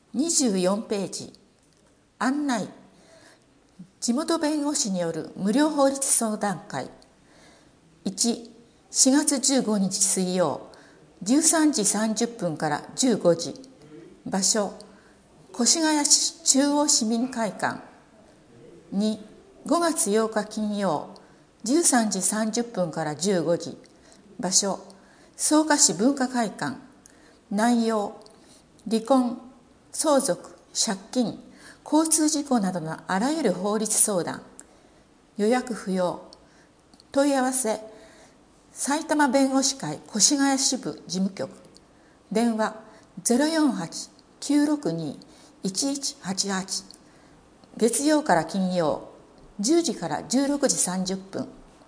24ページ。案内。地元弁護士による無料法律相談会。1、4月15日水曜、13時30分から15時。場所、越谷市中央市民会館。2、5月8日金曜、13時30分から15時。場所、草加市文化会館。内容、離婚、相続、借金、交通事故などのあらゆる法律相談。予約不要。問い合わせ、埼玉弁護士会越谷支部事務局。電話 048-962-1188。月曜から金曜、10時から16時30分。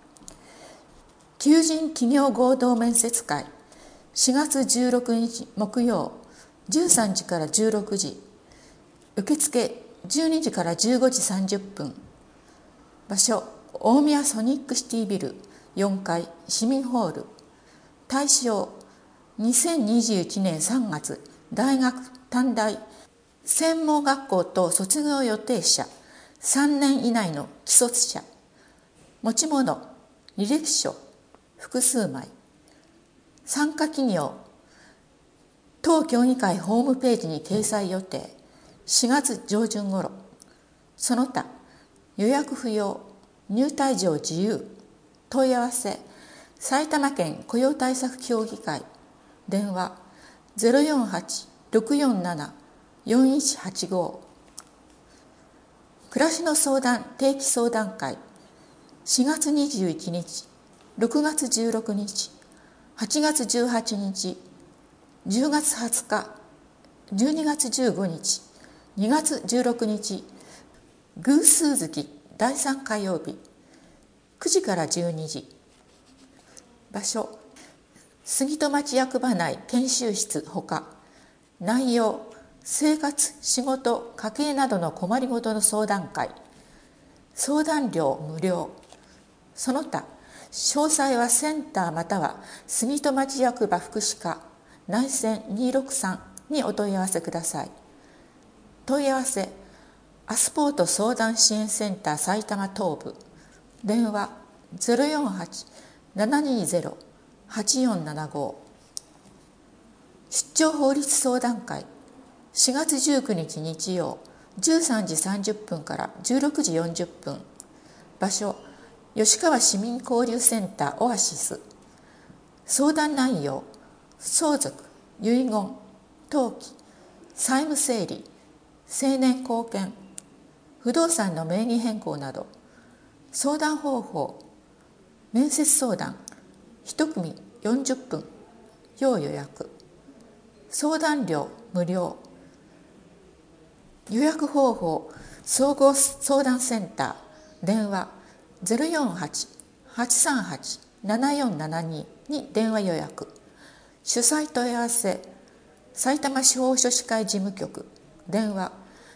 求人企業合同面接会、4月16日木曜、13時から16時。受付12時から15時30分。場所、大宮ソニックシティビル4階市民ホール。対象、2021年3月大学短大専門学校等卒業予定者3年以内の既卒者。持ち物、履歴書複数枚。参加企業、当協議会ホームページに掲載予定。4月上旬頃。その他、予約不要、入退場自由。問い合わせ、埼玉県雇用対策協議会。電話 048-647-4185。暮らしの相談定期相談会。4月21日、6月16日、8月18日、10月20日、12月15日、2月16日、偶数月第3火曜日、9時から12時。場所、杉戸町役場内研修室ほか。内容、生活、仕事、家計などの困りごとの相談会。相談料無料。その他、詳細はセンターまたは杉戸町役場福祉課内線263にお問い合わせください。問い合わせ、アスポート相談支援センター埼玉東部。電話 048-720-8475。出張法律相談会。4月19日日曜、13時30分から16時40分。場所、吉川市民交流センターオアシス。相談内容、相続、遺言、登記、債務整理、成年後見、不動産の名義変更など。相談方法、面接相談、1組40分、要予約。相談料無料。予約方法、総合相談センター。電話 048-838-7472 に電話予約。主催問い合わせ、さいたま司法書士会事務局。電話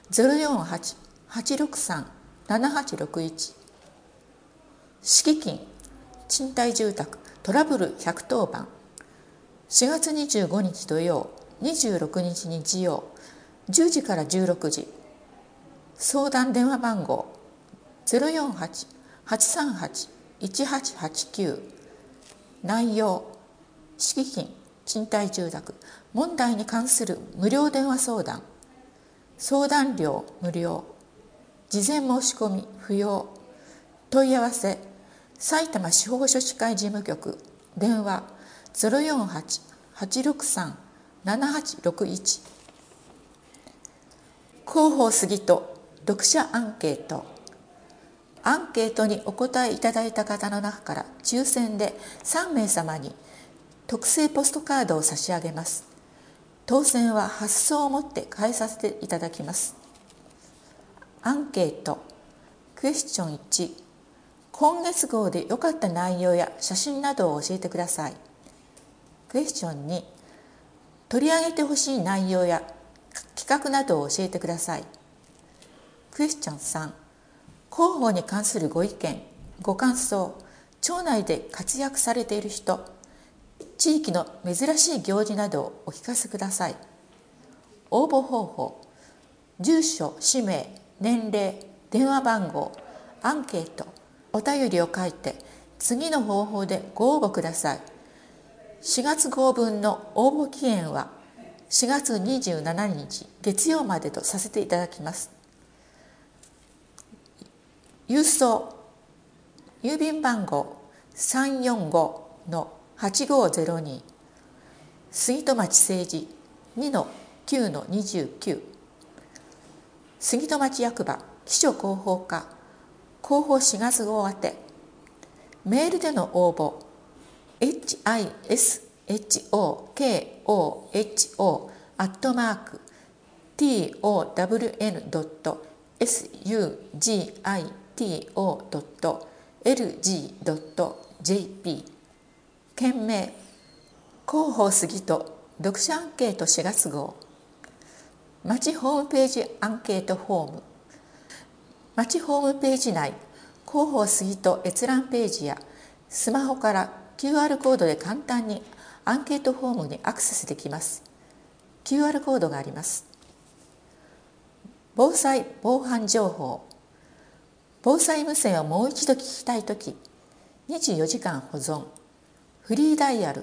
048-863-7861。敷金、賃貸住宅トラブル110番。4月25日土曜、26日日曜、10時から16時。相談電話番号 048-838-1889。内容、敷金、賃貸住宅問題に関する無料電話相談。相談料無料。事前申し込み不要。問い合わせ、埼玉司法書士会事務局。電話 048-863-7861。広報杉戸読者アンケート。アンケートにお答えいただいた方の中から抽選で3名様に特製ポストカードを差し上げます。当選は発送をもって返させていただきます。アンケート。クエスチョン1、今月号で良かった内容や写真などを教えてください。クエスチョン2、取り上げてほしい内容や企画などを教えてください。クエスチョン3、広報に関するご意見、ご感想、町内で活躍されている人、地域の珍しい行事などをお聞かせください。応募方法、 住所、氏名、年齢、電話番号、アンケート、お便りを書いて次の方法でご応募ください。4月号分の応募期限は4月27日月曜までとさせていただきます。郵送郵便番号 345-8502 杉戸町政治 2-9-29 杉戸町役場秘書広報課広報4月号宛て。メールでの応募 hisoo@ton.sugito.lg.jp 件名広報杉戸読者アンケート4月号。町ホームページアンケートフォーム。町ホームページ内広報杉戸閲覧ページやスマホから QR コードで簡単にアンケートフォームにアクセスできます。 QR コードがあります。防災・防犯情報。防災無線をもう一度聞きたいとき、24時間保存。フリーダイヤル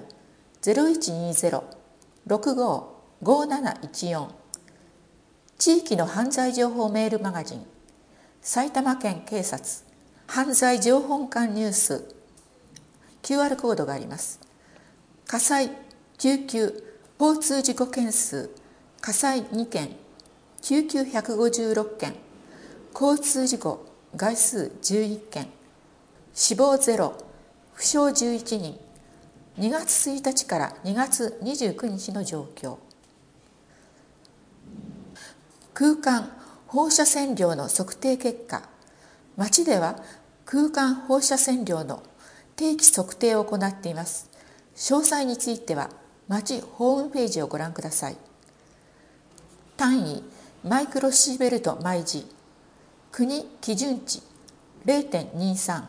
0120-65-5714。地域の犯罪情報メールマガジン。埼玉県警察犯罪情報館ニュース。 QR コードがあります。火災・救急・交通事故件数。火災2件、救急156件、交通事故概数11件、死亡0、負傷11人。2月1日から2月29日の状況。空間放射線量の測定結果。町では空間放射線量の定期測定を行っています。詳細については町ホームページをご覧ください。単位マイクロシーベルト毎時。国基準値 0.23。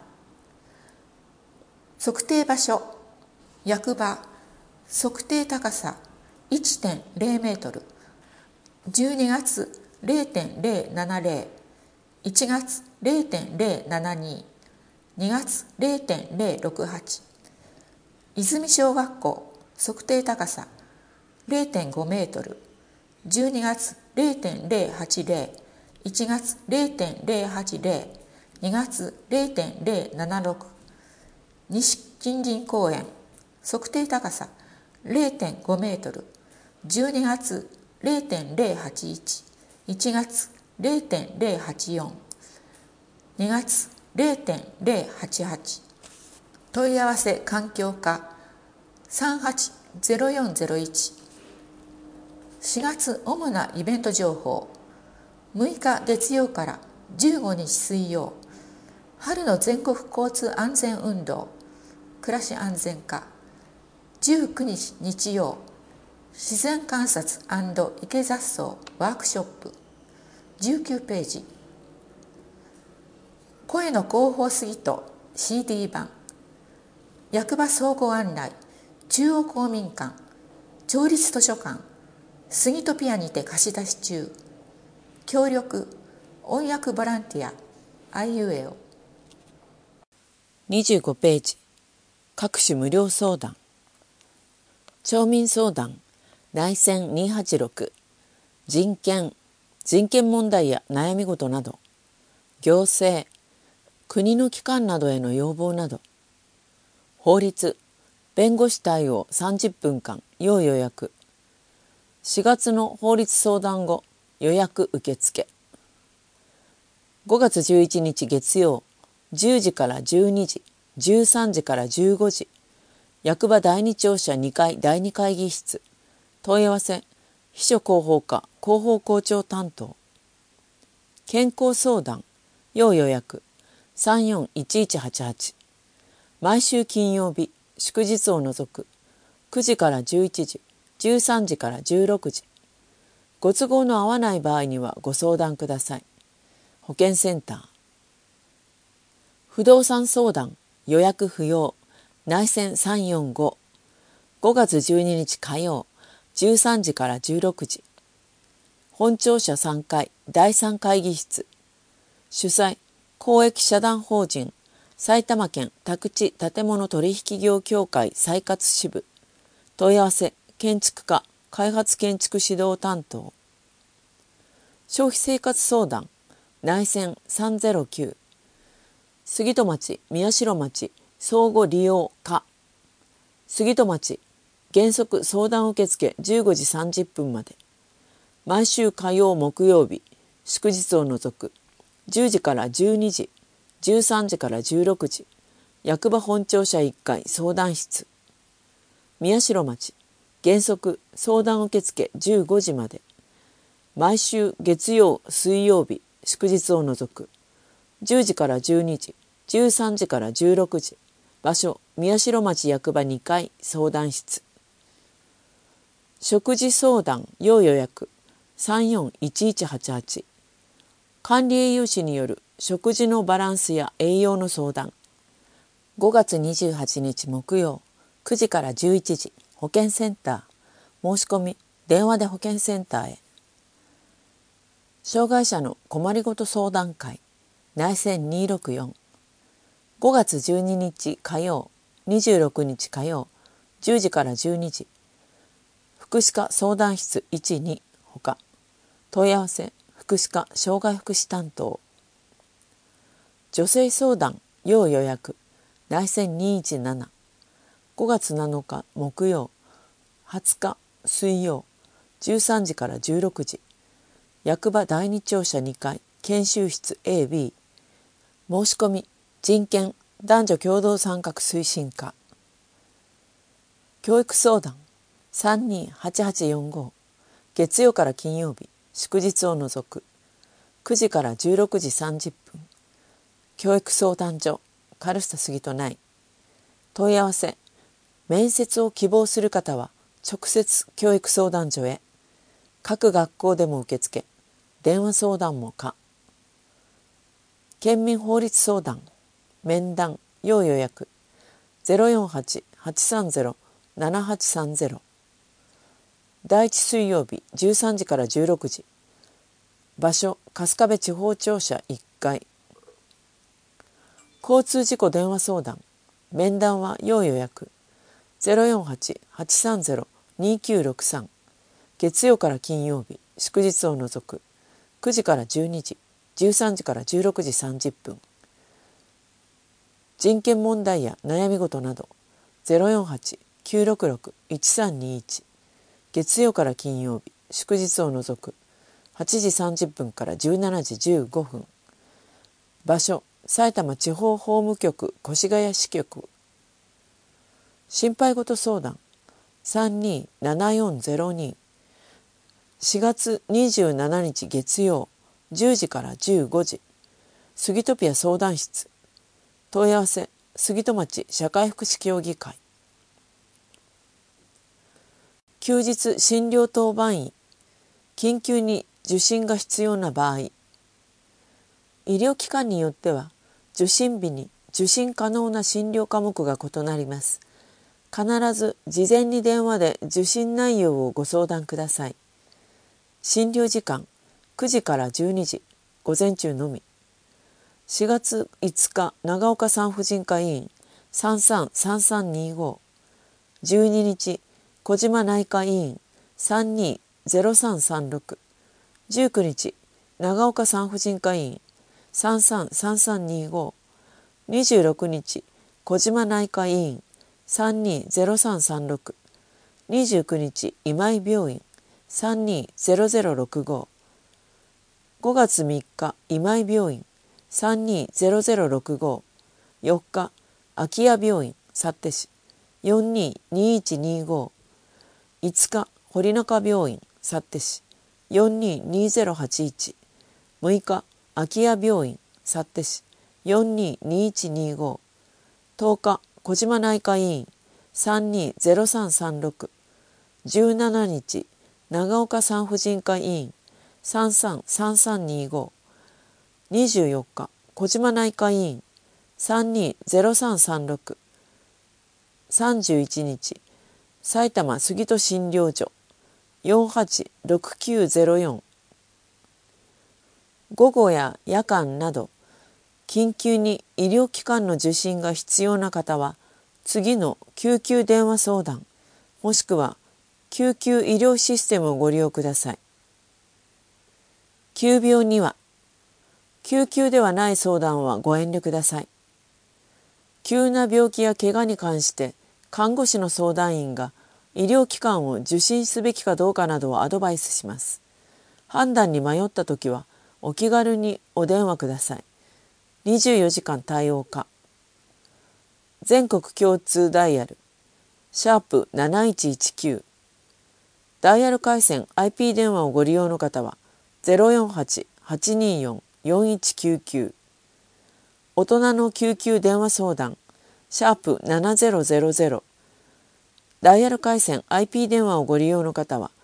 測定場所役場。測定高さ 1.0 メートル。12月 0.070、 1月 0.072、 2月 0.068。 泉小学校測定高さ 0.5 メートル。12月 0.080、 1月 0.080、 2月 0.076。 西近隣公園測定高さ 0.5 メートル。12月 0.081、 1月 0.084、 2月 0.088。 問い合わせ環境課 380401。 4月主なイベント情報。6日月曜から15日水曜、春の全国交通安全運動暮らし安全課。19日日曜、自然観察&池雑草ワークショップ。19ページ。声の広報杉戸 CD 版。役場総合案内中央公民館町立図書館杉戸ピアにて貸し出し中。協力音訳ボランティアあいうえお。 25ページ。各種無料相談。町民相談内線286。人権問題や悩み事など。行政国の機関などへの要望など。法律弁護士対応30分間要予約。4月の法律相談後予約受付。5月11日月曜10時から12時、13時から15時。役場第二庁舎2階第2会議室。問い合わせ秘書広報課広報校長担当。健康相談要予約341188。毎週金曜日祝日を除く9時から11時、13時から16時。ご都合の合わない場合にはご相談ください。保健センター。不動産相談予約不要内線345。5月12日火曜13時から16時。 本庁舎3階第3会議室。主催公益社団法人埼玉県宅地建物取引業協会再活支部。問い合わせ建築課開発建築指導担当。消費生活相談内線309。杉戸町宮代町相互利用課。杉戸町原則相談受付15時30分まで。毎週火曜木曜日祝日を除く10時から12時13時から16時。役場本庁舎1階相談室。宮代町原則相談受付15時まで。毎週月曜水曜日祝日を除く10時から12時13時から16時。場所宮代町役場2階相談室。食事相談要予約341188。管理栄養士による食事のバランスや栄養の相談。5月28日木曜9時から11時。保健センター。申し込み電話で保健センターへ。障害者の困りごと相談会内線264。5月12日火曜26日火曜10時から12時。福祉課相談室1、2ほか。問い合わせ福祉課障害福祉担当。女性相談要予約内線217。5月7日木曜20日水曜13時から16時。役場第二庁舎2階研修室 AB。申し込み人権男女共同参画推進課。教育相談328845。月曜から金曜日祝日を除く9時から16時30分。教育相談所カルスタ杉戸内。問い合わせ面接を希望する方は直接教育相談所へ。各学校でも受付電話相談も可。県民法律相談面談要予約 048-830-7830。第1水曜日13時から16時。場所春日部地方庁舎1階。交通事故電話相談面談は要予約 048-830-2963。月曜から金曜日祝日を除く9時から12時13時から16時30分。人権問題や悩み事など 048-966-1321。月曜から金曜日祝日を除く8時30分から17時15分。場所埼玉地方法務局越谷支局。心配事相談327402。4月27日月曜10時から15時。杉戸ピア相談室。問い合わせ杉戸町社会福祉協議会。休日診療当番医緊急に受診が必要な場合。医療機関によっては受診日に受診可能な診療科目が異なります。必ず事前に電話で受診内容をご相談ください。診療時間9時から12時午前中のみ。4月5日長岡産婦人科医院333325。12日小島内科医院320336。19日長岡産婦人科医院333325。26日小島内科医院320336。29日今井病院320065。5月3日今井病院320065。4日空き家病院幸手市422125。5日堀中病院幸手市422081。6日空き家病院幸手市422125。10日小島内科医院320336。17日長岡産婦人科医院333325。24日小島内科医院320336。31日埼玉杉戸診療所486904 午後や夜間など緊急に医療機関の受診が必要な方は次の救急電話相談もしくは救急医療システムをご利用ください。急病には救急ではない相談はご遠慮ください。急な病気や怪我に関して看護師の相談員が医療機関を受診すべきかどうかなどをアドバイスします。判断に迷ったときはお気軽にお電話ください。24時間対応可。全国共通ダイヤル#7119ダイヤル回線 IP 電話をご利用の方は 048-824-4199 大人の救急電話相談#7000ダイヤル回線 IP 電話をご利用の方は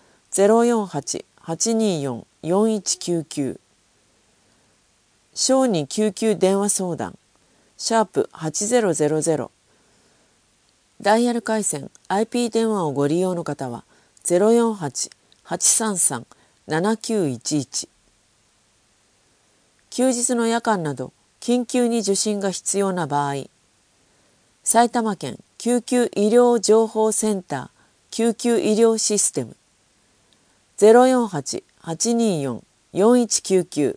048-824-4199 小児救急電話相談#8000ダイヤル回線 IP 電話をご利用の方は 048-833-7911 休日の夜間など緊急に受診が必要な場合、埼玉県救急医療情報センター救急医療システム 048-824-4199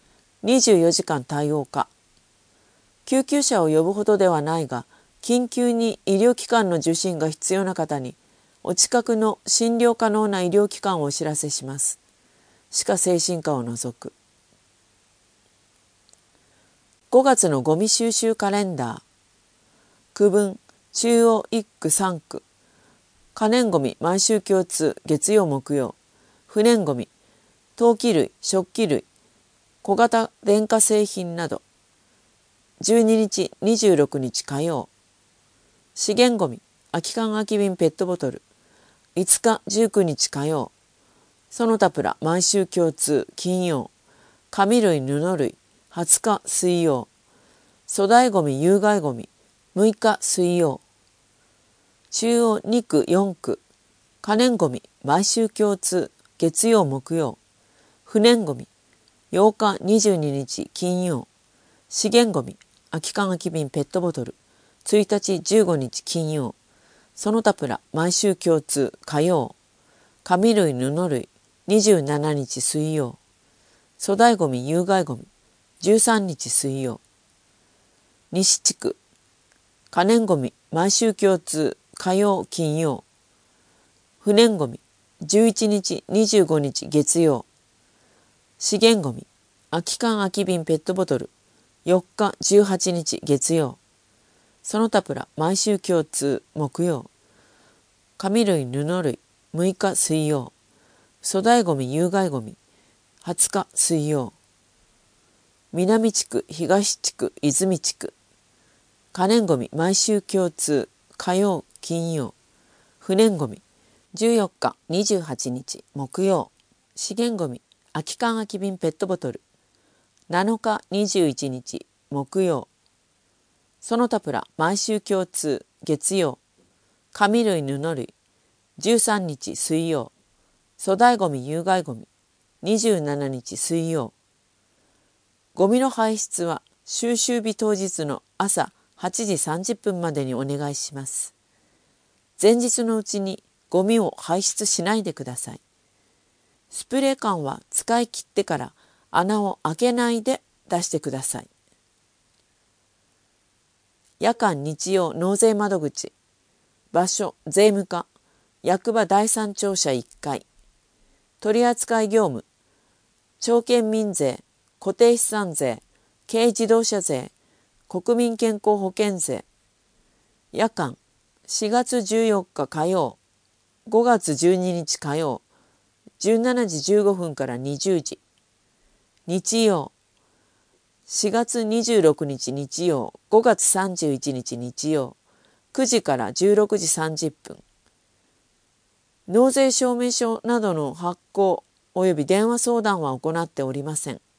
24時間対応可。救急車を呼ぶほどではないが緊急に医療機関の受診が必要な方にお近くの診療可能な医療機関をお知らせします。歯科精神科を除く。5月のゴミ収集カレンダー。区分中央1区3区。可燃ゴミ毎週共通月曜木曜。不燃ゴミ陶器類食器類小型電化製品など。12日26日火曜。資源ゴミ空き缶空き瓶ペットボトル5日19日火曜。その他プラ毎週共通金曜。紙類布類20日水曜。粗大ゴミ有害ゴミ6日水曜。中央2区4区可燃ゴミ毎週共通月曜木曜。不燃ゴミ8日22日金曜。資源ゴミ空き缶空き瓶ペットボトル1日15日金曜。その他プラ毎週共通火曜。紙類布類27日水曜。粗大ゴミ有害ゴミ13日水曜。西地区可燃ゴミ毎週共通火曜金曜。不燃ゴミ11日25日月曜。資源ゴミ空き缶空き瓶ペットボトル4日18日月曜。その他プラ毎週共通木曜。紙類布類6日水曜。粗大ゴミ有害ゴミ20日水曜。南地区東地区泉地区可燃ゴミ毎週共通火曜金曜。不燃ゴミ14日28日木曜。資源ゴミ空き缶空き瓶ペットボトル7日21日木曜。その他プラ毎週共通月曜。紙類布類13日水曜。粗大ゴミ有害ゴミ27日水曜。ゴミの排出は収集日当日の朝8時30分までにお願いします。前日のうちにゴミを排出しないでください。スプレー缶は使い切ってから穴を開けないで出してください。夜間日曜納税窓口場所税務課役場第三庁舎1階取扱業務町県民税固定資産税軽自動車税国民健康保険税夜間4月14日火曜5月12日火曜17時15分から20時日曜4月26日日曜5月31日日曜9時から16時30分納税証明書などの発行および電話相談は行っておりません。